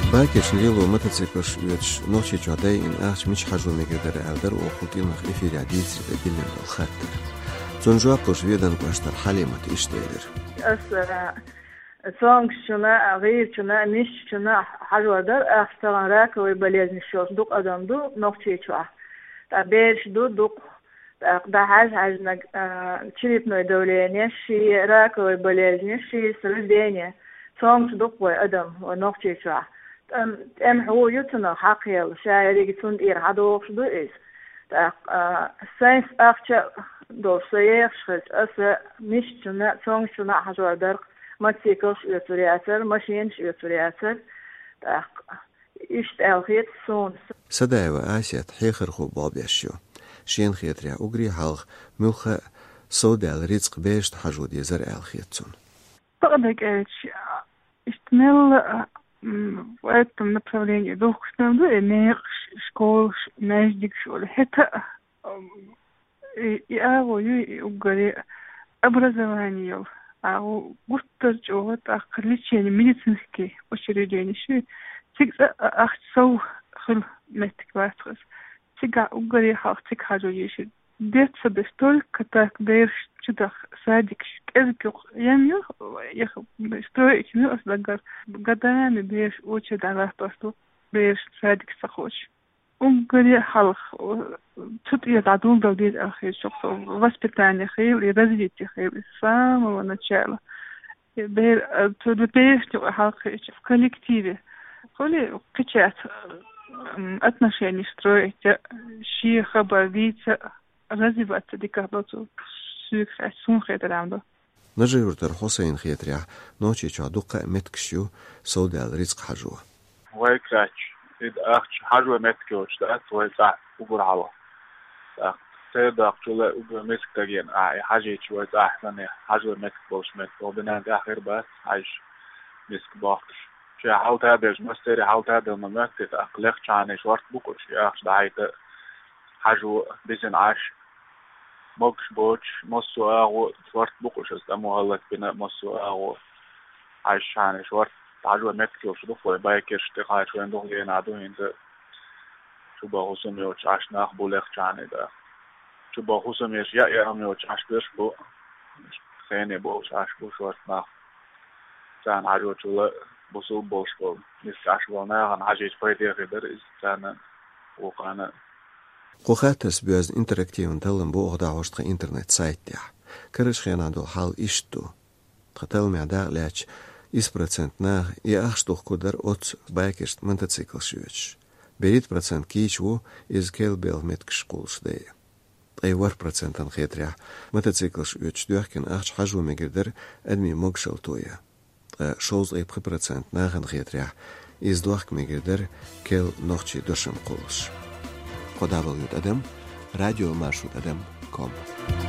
باكش نيلو متتسكش يتش نوشي جوداي إن أخش مش حجو مقدر أقدر وخوتين نخ إفير عديد سبقين الخاطر تنجوا بوش فيدن قاشتر حليمة إشتيدر سونغ شنا غير شنا نش شنا حجو در أختار راك ويبليز نشوف دوق أدم دو نوشي شوا تابيش دوق ده حاج نج تشريب نوع دولية شي راك ويبليز شي سردينية سونغ دوق وأدم ونوشي شوا هو يتنا حقيقة شاعر يجتون إيرادو في دوئس ساينس أختش دوسية خش أس مش شنا سونغ شنا حجو درق ما تسيكلش يترياسر ماشينش يترياسر إيش تأخيت سون سداي وآسيا تحيخر خو بابيشيو شين خيتريا أجري حلق ملخ سودال رزق بيش تحجو دي زر الخيتون طقدك إيش اشتمل وقت направление دوخشتم دو إنيق شكول ناجدك شول حتى يأغو يؤجري образование قلت جوات أقلتش يعني медицинский учреждение شو تيجا أختصو خل متك باتخس تيجا أقري حق تيجا حاجة يشي ديت سبستول كتاك ديرش تدخ سادك كذب يميو يخ بستوي كنو أصدقر قدامي بيش وش دعوة بستو بيش سادك سخوش أقري حلق تط يدعون دوديد أخي شخص واسبتاني خير يرزيتي خير السام ونتشاله بير تدبيش تو حلق في коллективе خلي قتشات отношения строить شي خبريت развивать ديكابلتو سوكس سون خيتر عمدو نجي ورتر حسين خيتريا نوشي چا دوقة متكشيو سودال رزق حجوة ويكراش إذا أخش حجوة متكوش ده ويسع أقول عوا سيدا أخشولا أقول مسك تجين حاجة شوية أحسن حجوة متكوش متكو بنان آخر بس عايش مسك باختش شيء حاول تابج مستري حاول تابج ممكن أقلق شاني شورت بوكش يا أخش دعيت حجو بيزن عاش مقش بوش مصو أغو شورت بوكش استمو هلك بنا مصو أغو عاش شاني شورت حجو متكي وشدوف ويبايكش تقاي شوين دوغ ينادو هند شو بخصوم يوش عاش ناخ بولق شاني ده شو بخصوم يش يا هم يوش عاش بيش بو خيني بوش عاش بو شورت ناخ كان حجو شولا بوصل بوش بول نسعش بولنا عن حاجة فايدة غير إستانا وقانا قوخاتس بيوز انتراكتيون تلم بو أغدا عوشتخ انترنت سايت تيح كرش خيانا دول حال إشتو تختل معداء لاش 1% ناغ يأخشتوخ كودر أوت بايكشت منتسيكل شويتش بريد процент كيشو إز كيل بيل متكش قولش دي أي 1% انخيتريح منتسيكل شويتش دوحكن أخش حجو مقدر أدمي مقشل تويا شوز أي 3% ناغن خيتريح إز دوحك مقدر كيل نوخشي دوشم قولش قدابل يود أدم راديو مارشود أدم كوم